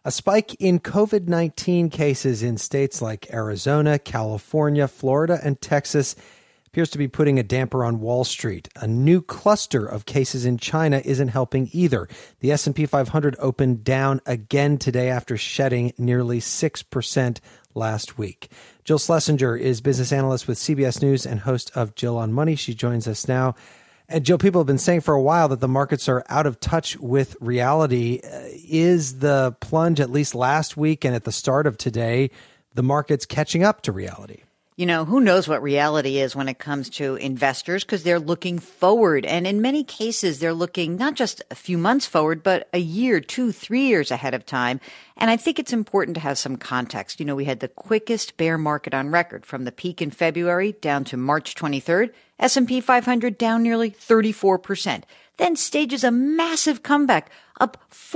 A spike in COVID-19 cases in states like Arizona, California, Florida, and Texas appears to be putting a damper on Wall Street. A new cluster of cases in China isn't helping either. The S&P 500 opened down again today after shedding nearly 6% last week. Jill Schlesinger is business analyst with CBS News and host of Jill on Money. She joins us now. And Jill, people have been saying for a while that the markets are out of touch with reality. Is the plunge, at least last week and at the start of today, the markets catching up to reality? You know, who knows what reality is when it comes to investors, because they're looking forward. And in many cases, they're looking not just a few months forward, but a year, 2, 3 years ahead of time. And I think it's important to have some context. You know, we had the quickest bear market on record from the peak in February down to March 23rd. S&P 500 down nearly 34%. Then stages a massive comeback, up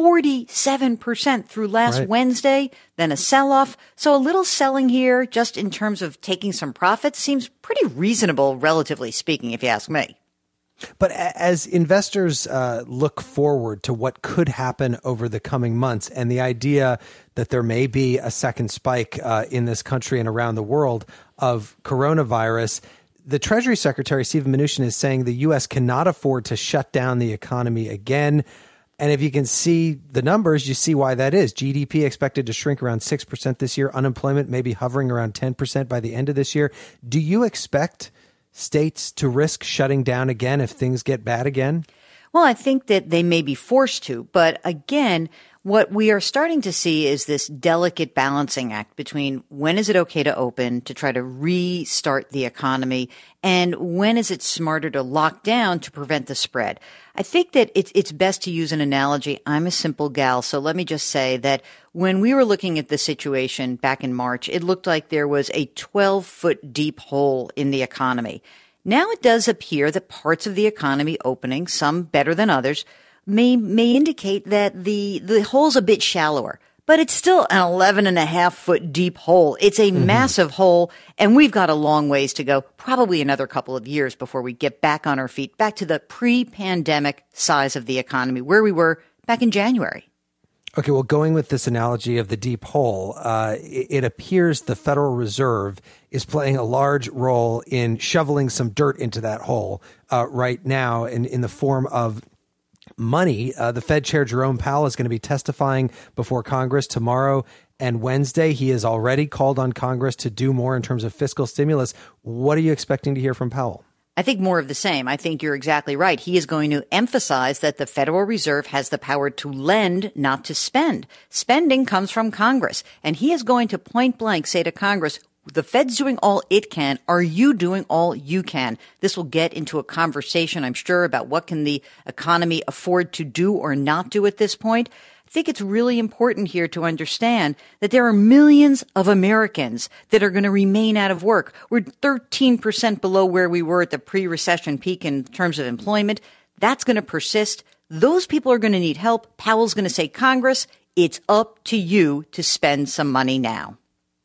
47% through last Wednesday, then a sell-off. So a little selling here, just in terms of taking some profits, seems pretty reasonable, relatively speaking, if you ask me. But as investors look forward to what could happen over the coming months and the idea that there may be a second spike in this country and around the world of coronavirus, the Treasury Secretary, Steven Mnuchin, is saying the U.S. cannot afford to shut down the economy again. And if you can see the numbers, you see why that is. GDP expected to shrink around 6% this year. Unemployment may be hovering around 10% by the end of this year. Do you expect states to risk shutting down again if things get bad again? Well, I think that they may be forced to. But again, what we are starting to see is this delicate balancing act between when is it okay to open to try to restart the economy and when is it smarter to lock down to prevent the spread. I think that it's best to use an analogy. I'm a simple gal, so let me just say that when we were looking at the situation back in March, it looked like there was a 12-foot deep hole in the economy. Now it does appear that parts of the economy opening, some better than others, may indicate that the hole's a bit shallower, but it's still an 11.5-foot deep hole. It's a massive hole, and we've got a long ways to go, probably another couple of years before we get back on our feet, back to the pre-pandemic size of the economy, where we were back in January. Okay, well, going with this analogy of the deep hole, it appears the Federal Reserve is playing a large role in shoveling some dirt into that hole right now in the form of money. The Fed Chair Jerome Powell is going to be testifying before Congress tomorrow and Wednesday. He has already called on Congress to do more in terms of fiscal stimulus. What are you expecting to hear from Powell? I think more of the same. I think you're exactly right. He is going to emphasize that the Federal Reserve has the power to lend, not to spend. Spending comes from Congress, and he is going to point blank say to Congress, the Fed's doing all it can. Are you doing all you can? This will get into a conversation, I'm sure, about what can the economy afford to do or not do at this point. I think it's really important here to understand that there are millions of Americans that are going to remain out of work. We're 13% below where we were at the pre-recession peak in terms of employment. That's going to persist. Those people are going to need help. Powell's going to say, Congress, it's up to you to spend some money now.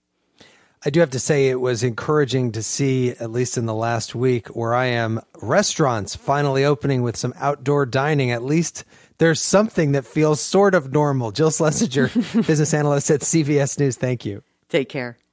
I do have to say it was encouraging to see, at least in the last week where I am, restaurants finally opening with some outdoor dining. At least there's something that feels sort of normal. Jill Schlesinger, business analyst at CBS News. Thank you. Take care.